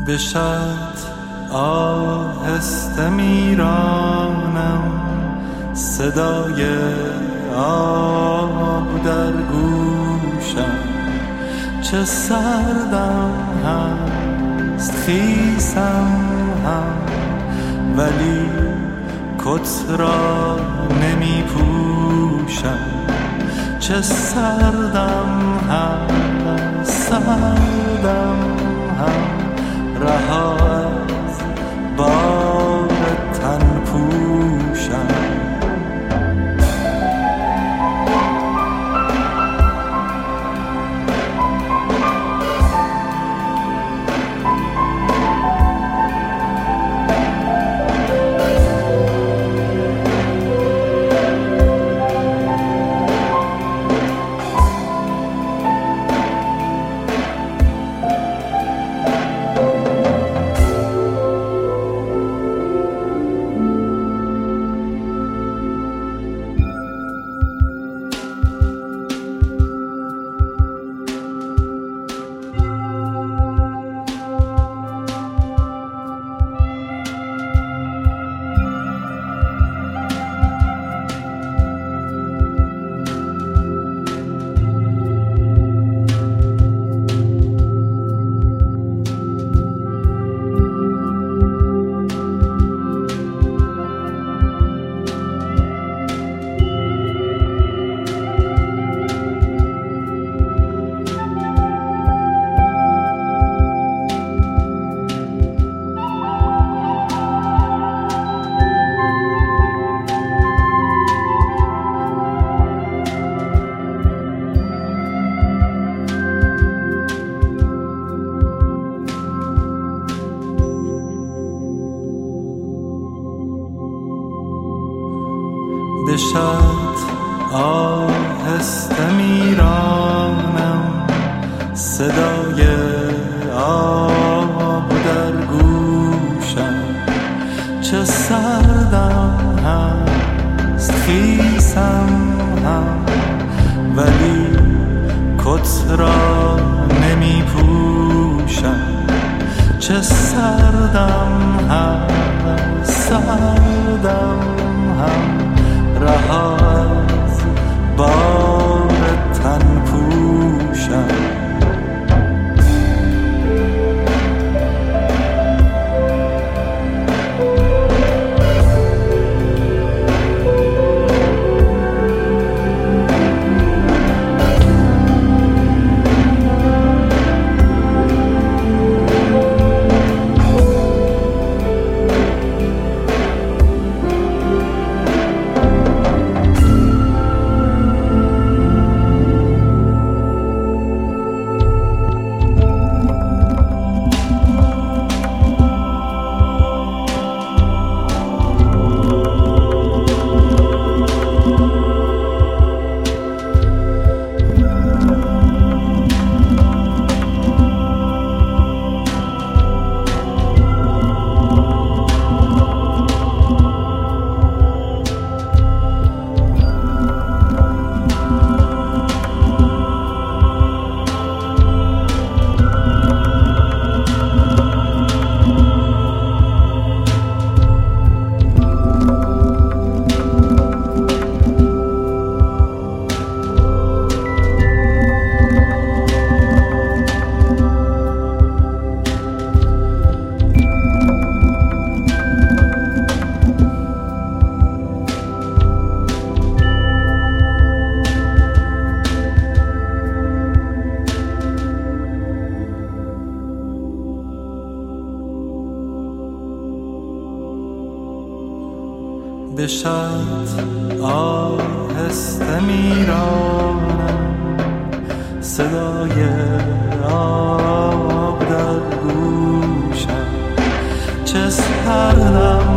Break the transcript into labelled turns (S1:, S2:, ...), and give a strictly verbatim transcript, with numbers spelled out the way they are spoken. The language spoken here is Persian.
S1: به شط آهسته میرانم، صدای آب در گوشم، چه سردم هست خیسم هم، ولی کت را نمی پوشم. چه سردم هست سردم هم، رها از بار تن پوشم. به شط آهسته میرانم، صدای آب در گوشم، چه سردم هست خیسم هم، ولی کت را نمی پوشم. چه سردم هست سردم هم، رها از بار تن پوشم. به شط آهسته میرانم، صدای آب در گوشم، چه سردم